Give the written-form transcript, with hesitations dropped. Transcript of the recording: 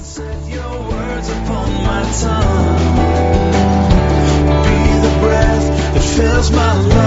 Set your words upon my tongue. Be the breath that fills my lungs.